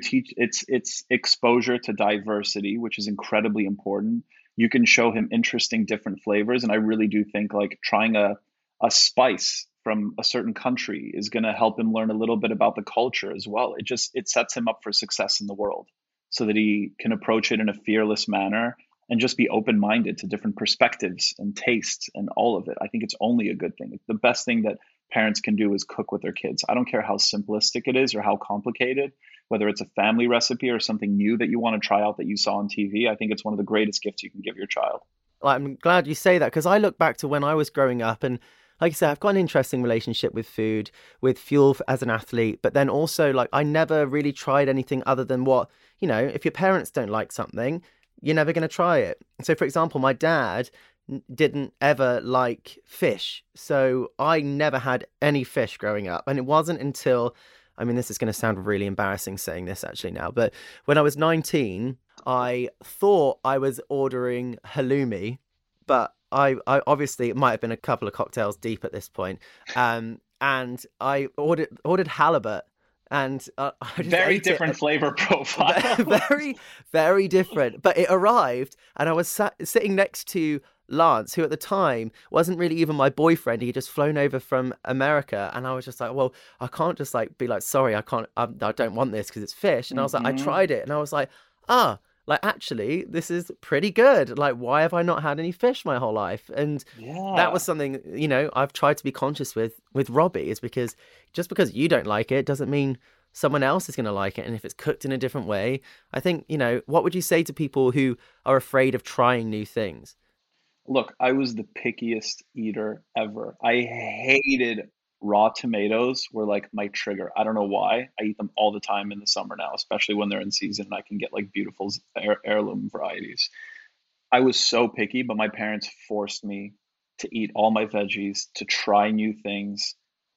It's exposure to diversity, which is incredibly important. You can show him interesting different flavors. And I really do think like trying a spice from a certain country is going to help him learn a little bit about the culture as well. It sets him up for success in the world, so that he can approach it in a fearless manner and just be open-minded to different perspectives and tastes and all of it. I think it's only a good thing. The best thing that parents can do is cook with their kids. I don't care how simplistic it is or how complicated, whether it's a family recipe or something new that you want to try out that you saw on TV. I think it's one of the greatest gifts you can give your child. I'm glad you say that, because I look back to when I was growing up, and like I said, I've got an interesting relationship with food, with fuel as an athlete, but then also like I never really tried anything other than what, if your parents don't like something, you're never going to try it. So, for example, my dad didn't ever like fish. So I never had any fish growing up. And it wasn't until, this is going to sound really embarrassing saying this actually now, but when I was 19, I thought I was ordering halloumi, but I obviously, it might have been a couple of cocktails deep at this point. And I ordered halibut. And I just very different flavor profile. Very, very different. But it arrived, and I was sitting next to Lance, who at the time wasn't really even my boyfriend. He had just flown over from America, and I was just like, well, I can't just like be like, sorry, I don't want this because it's fish. And I was like, I tried it, and I was like, actually, this is pretty good. Like, why have I not had any fish my whole life? And that was something, I've tried to be conscious with Robbie, is because just because you don't like it doesn't mean someone else is going to like it. And if it's cooked in a different way, I think, what would you say to people who are afraid of trying new things? Look, I was the pickiest eater ever. I hated raw tomatoes, were like my trigger. I don't know why. I eat them all the time in the summer now, especially when they're in season and I can get like beautiful heirloom varieties. I was so picky, but my parents forced me to eat all my veggies, to try new things.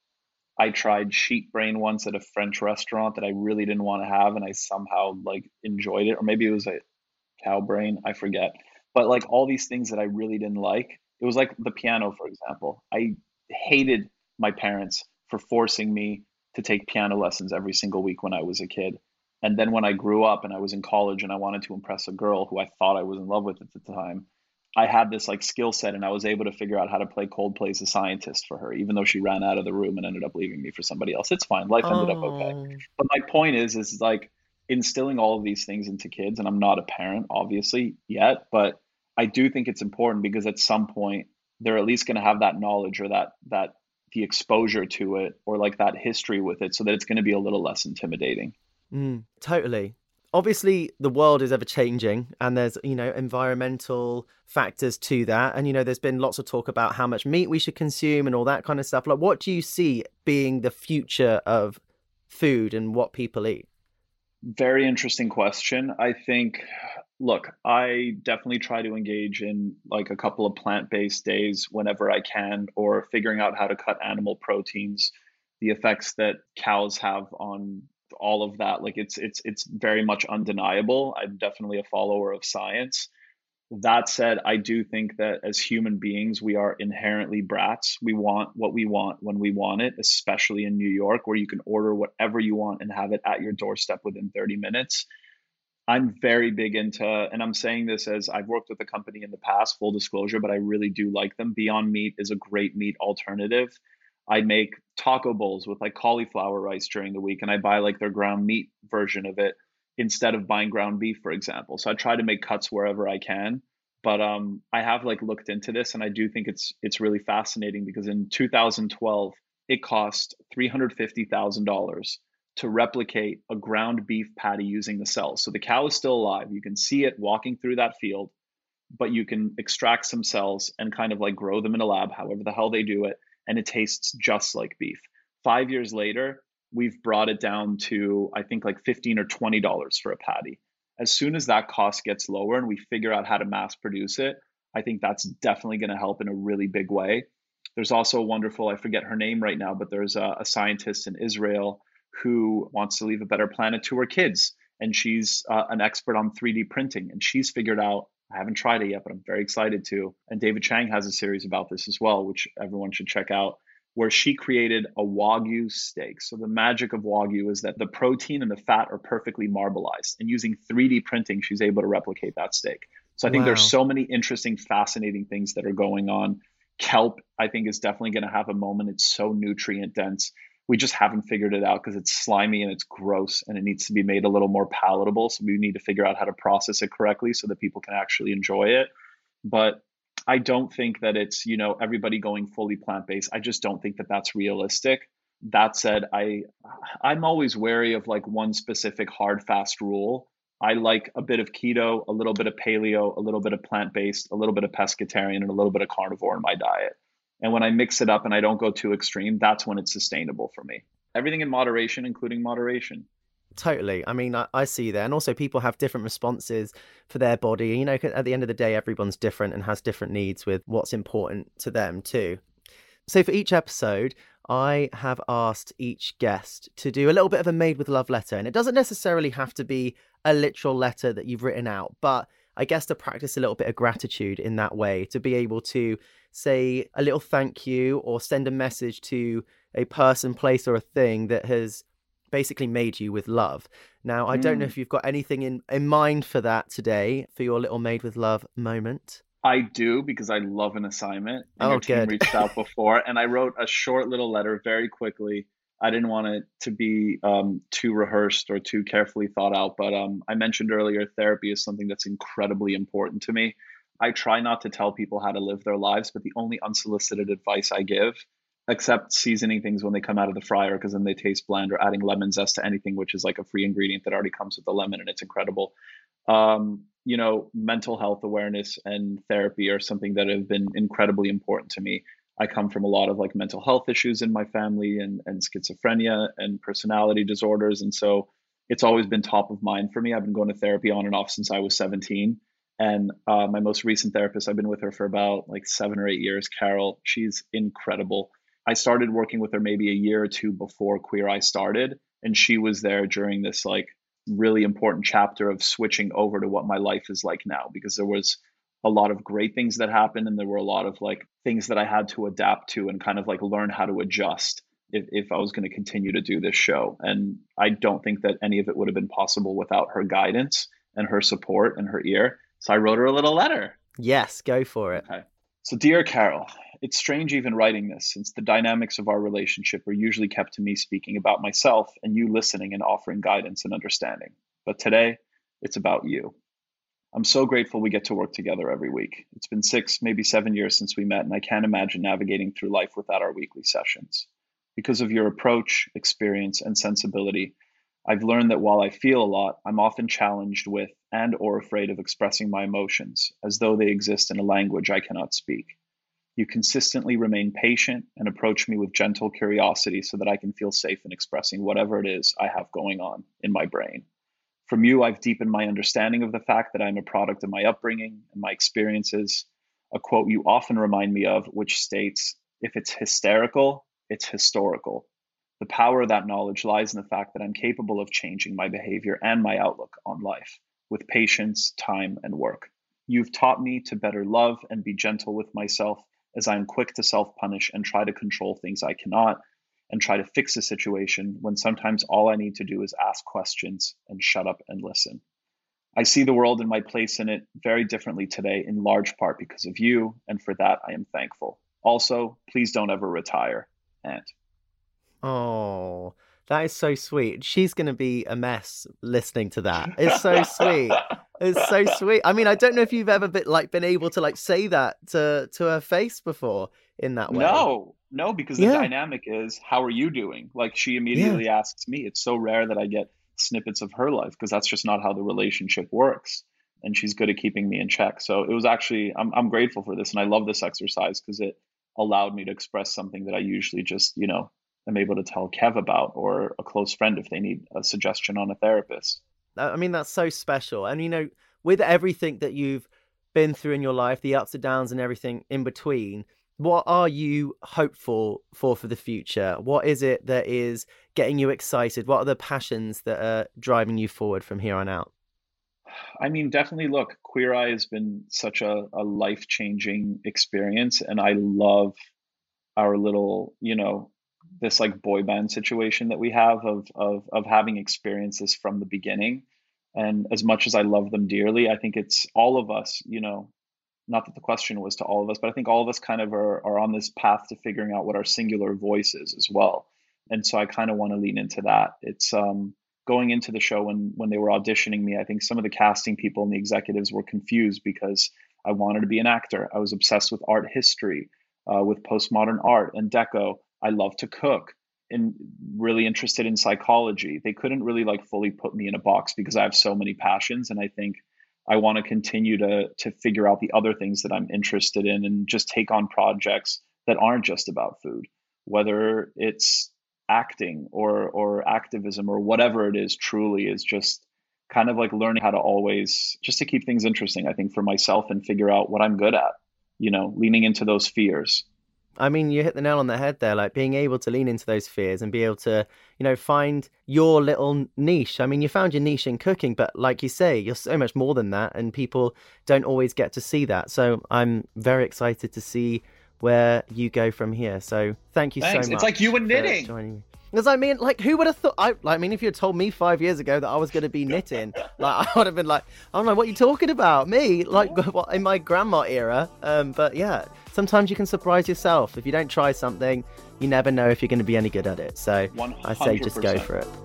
I tried sheep brain once at a French restaurant that I really didn't want to have, and I somehow like enjoyed it. Or maybe it was a cow brain, I forget. But like all these things that I really didn't like. It was like the piano, for example. I hated my parents for forcing me to take piano lessons every single week when I was a kid. And then when I grew up and I was in college and I wanted to impress a girl who I thought I was in love with at the time, I had this like skill set, and I was able to figure out how to play Coldplay as a scientist for her, even though she ran out of the room and ended up leaving me for somebody else. It's fine. Life ended up okay. But my point is like instilling all of these things into kids. And I'm not a parent, obviously, yet, but I do think it's important, because at some point they're at least going to have that knowledge, or that the exposure to it, or like that history with it, so that it's going to be a little less intimidating. Totally. Obviously, the world is ever changing, and there's, environmental factors to that. And, there's been lots of talk about how much meat we should consume and all that kind of stuff. Like, what do you see being the future of food and what people eat? Very interesting question. I think, look, I definitely try to engage in like a couple of plant-based days whenever I can, or figuring out how to cut animal proteins, the effects that cows have on all of that. Like it's very much undeniable. I'm definitely a follower of science. That said, I do think that as human beings, we are inherently brats. We want what we want when we want it, especially in New York, where you can order whatever you want and have it at your doorstep within 30 minutes. I'm very big into, and I'm saying this as I've worked with a company in the past, full disclosure, but I really do like them. Beyond Meat is a great meat alternative. I make taco bowls with like cauliflower rice during the week, and I buy like their ground meat version of it instead of buying ground beef, for example. So I try to make cuts wherever I can. But I have like looked into this, and I do think it's really fascinating, because in 2012 it cost $350,000 to replicate a ground beef patty using the cells. So the cow is still alive. You can see it walking through that field, but you can extract some cells and kind of like grow them in a lab, however the hell they do it. And it tastes just like beef. 5 years later, we've brought it down to, I think, like $15 or $20 for a patty. As soon as that cost gets lower and we figure out how to mass produce it, I think that's definitely going to help in a really big way. There's also a wonderful, I forget her name right now, but there's a scientist in Israel who wants to leave a better planet to her kids. And she's an expert on 3D printing. And she's figured out, I haven't tried it yet, but I'm very excited to. And David Chang has a series about this as well, which everyone should check out, where she created a Wagyu steak. So the magic of Wagyu is that the protein and the fat are perfectly marbleized. And using 3D printing, she's able to replicate that steak. So I think there's so many interesting, fascinating things that are going on. Kelp, I think, is definitely going to have a moment. It's so nutrient dense. We just haven't figured it out because it's slimy and it's gross and it needs to be made a little more palatable. So we need to figure out how to process it correctly so that people can actually enjoy it. But I don't think that it's, everybody going fully plant-based. I just don't think that that's realistic. That said, I'm always wary of like one specific hard, fast rule. I like a bit of keto, a little bit of paleo, a little bit of plant-based, a little bit of pescatarian, and a little bit of carnivore in my diet. And when I mix it up and I don't go too extreme, that's when it's sustainable for me. Everything in moderation, including moderation. Totally. I mean, I see that. And also people have different responses for their body. At the end of the day, everyone's different and has different needs with what's important to them too. So for each episode, I have asked each guest to do a little bit of a made with love letter. And it doesn't necessarily have to be a literal letter that you've written out, but I guess to practice a little bit of gratitude in that way, to be able to say a little thank you or send a message to a person, place, or a thing that has basically made you with love. Now, I don't know if you've got anything in mind for that today, for your little made with love moment. I do, because I love an assignment. And your team good. reached out before, and I wrote a short little letter very quickly. I didn't want it to be too rehearsed or too carefully thought out, but I mentioned earlier, therapy is something that's incredibly important to me. I try not to tell people how to live their lives, but the only unsolicited advice I give, except seasoning things when they come out of the fryer because then they taste bland, or adding lemon zest to anything, which is like a free ingredient that already comes with the lemon and it's incredible. Mental health awareness and therapy are something that have been incredibly important to me. I come from a lot of like mental health issues in my family and schizophrenia and personality disorders. And so it's always been top of mind for me. I've been going to therapy on and off since I was 17. And my most recent therapist, I've been with her for about like 7 or 8 years, Carol. She's incredible. I started working with her maybe a year or two before Queer Eye started. And she was there during this like really important chapter of switching over to what my life is like now, because there was a lot of great things that happened. And there were a lot of like things that I had to adapt to and kind of like learn how to adjust if I was going to continue to do this show. And I don't think that any of it would have been possible without her guidance and her support and her ear. So I wrote her a little letter. Yes, go for it. Okay. So, dear Carol, it's strange even writing this, since the dynamics of our relationship are usually kept to me speaking about myself and you listening and offering guidance and understanding. But today, it's about you. I'm so grateful we get to work together every week. It's been 6, maybe 7 years since we met, and I can't imagine navigating through life without our weekly sessions. Because of your approach, experience, and sensibility, I've learned that while I feel a lot, I'm often challenged with and/or afraid of expressing my emotions, as though they exist in a language I cannot speak. You consistently remain patient and approach me with gentle curiosity so that I can feel safe in expressing whatever it is I have going on in my brain. From you, I've deepened my understanding of the fact that I'm a product of my upbringing and my experiences. A quote you often remind me of, which states, "If it's hysterical, it's historical." The power of that knowledge lies in the fact that I'm capable of changing my behavior and my outlook on life with patience, time, and work. You've taught me to better love and be gentle with myself, as I am quick to self-punish and try to control things I cannot, and try to fix a situation when sometimes all I need to do is ask questions and shut up and listen. I see the world and my place in it very differently today, in large part because of you, and for that I am thankful. Also, please don't ever retire. And Oh, that is so sweet. She's going to be a mess listening to that. It's so sweet. It's so sweet. I mean, I don't know if you've ever been able to say that to her face before in that way. No, because the dynamic is, how are you doing? Like, she immediately asks me. It's so rare that I get snippets of her life, because that's just not how the relationship works. And she's good at keeping me in check. So it was actually, I'm grateful for this. And I love this exercise because it allowed me to express something that I usually just, am able to tell Kev about, or a close friend if they need a suggestion on a therapist. I mean, that's so special. And, with everything that you've been through in your life, the ups and downs and everything in between, what are you hopeful for the future? What is it that is getting you excited? What are the passions that are driving you forward from here on out? I mean, definitely, look, Queer Eye has been such a life-changing experience. And I love our little, this boy band situation that we have of having experienced this from the beginning. And as much as I love them dearly, I think it's all of us, not that the question was to all of us, but I think all of us kind of are on this path to figuring out what our singular voice is as well. And so I kind of want to lean into that. It's going into the show when they were auditioning me, I think some of the casting people and the executives were confused because I wanted to be an actor. I was obsessed with art history, with postmodern art and deco. I love to cook and really interested in psychology. They couldn't really fully put me in a box because I have so many passions. And I think I want to continue to figure out the other things that I'm interested in and just take on projects that aren't just about food, whether it's acting or activism or whatever it is. Truly is just kind of learning how to always just to keep things interesting, I think, for myself and figure out what I'm good at, leaning into those fears. I mean, you hit the nail on the head there, being able to lean into those fears and be able to, find your little niche. I mean, you found your niche in cooking, but like you say, you're so much more than that, and people don't always get to see that. So I'm very excited to see where you go from here. So thank you so much. It's like you and knitting. Joining me. Because I mean, who would have thought? I mean, if you had told me 5 years ago that I was going to be knitting, I would have been I don't know what you're talking about. Me, in my grandma era. But yeah, sometimes you can surprise yourself. If you don't try something, you never know if you're going to be any good at it. So 100%. I say just go for it.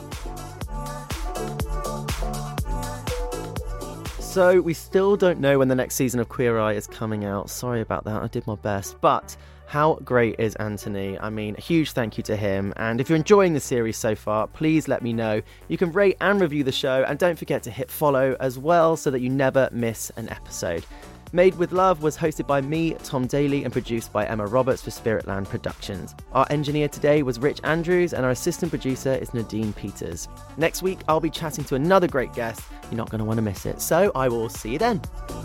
So we still don't know when the next season of Queer Eye is coming out. Sorry about that. I did my best. But how great is Anthony? I mean, a huge thank you to him. And if you're enjoying the series so far, please let me know. You can rate and review the show. And don't forget to hit follow as well so that you never miss an episode. Made with Love was hosted by me, Tom Daly, and produced by Emma Roberts for Spiritland Productions. Our engineer today was Rich Andrews, and our assistant producer is Nadine Peters. Next week, I'll be chatting to another great guest. You're not going to want to miss it. So I will see you then.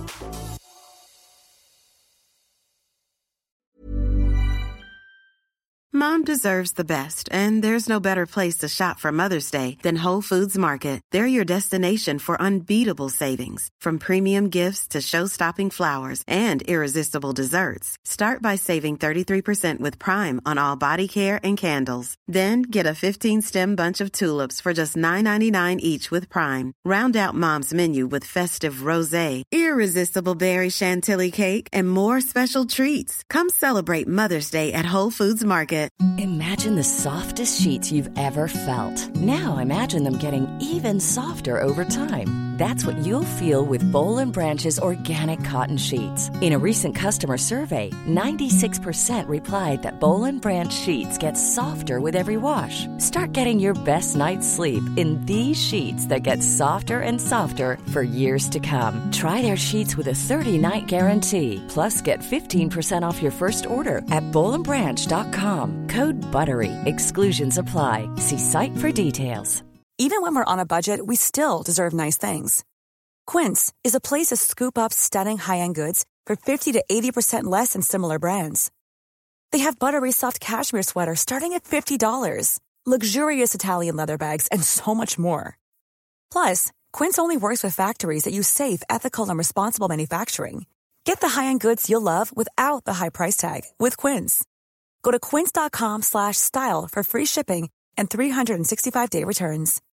Mom deserves the best, and there's no better place to shop for Mother's Day than Whole Foods Market. They're your destination for unbeatable savings, from premium gifts to show-stopping flowers and irresistible desserts. Start by saving 33% with Prime on all body care and candles. Then get a 15-stem bunch of tulips for just $9.99 each with Prime. Round out Mom's menu with festive rosé, irresistible berry chantilly cake, and more special treats. Come celebrate Mother's Day at Whole Foods Market. Imagine the softest sheets you've ever felt. Now imagine them getting even softer over time. That's what you'll feel with Boll & Branch's organic cotton sheets. In a recent customer survey, 96% replied that Boll & Branch sheets get softer with every wash. Start getting your best night's sleep in these sheets that get softer and softer for years to come. Try their sheets with a 30-night guarantee. Plus, get 15% off your first order at bollandbranch.com. Code BUTTERY. Exclusions apply. See site for details. Even when we're on a budget, we still deserve nice things. Quince is a place to scoop up stunning high-end goods for 50 to 80% less than similar brands. They have buttery soft cashmere sweaters starting at $50, luxurious Italian leather bags, and so much more. Plus, Quince only works with factories that use safe, ethical, and responsible manufacturing. Get the high-end goods you'll love without the high price tag with Quince. Go to quince.com/style for free shipping and 365-day returns.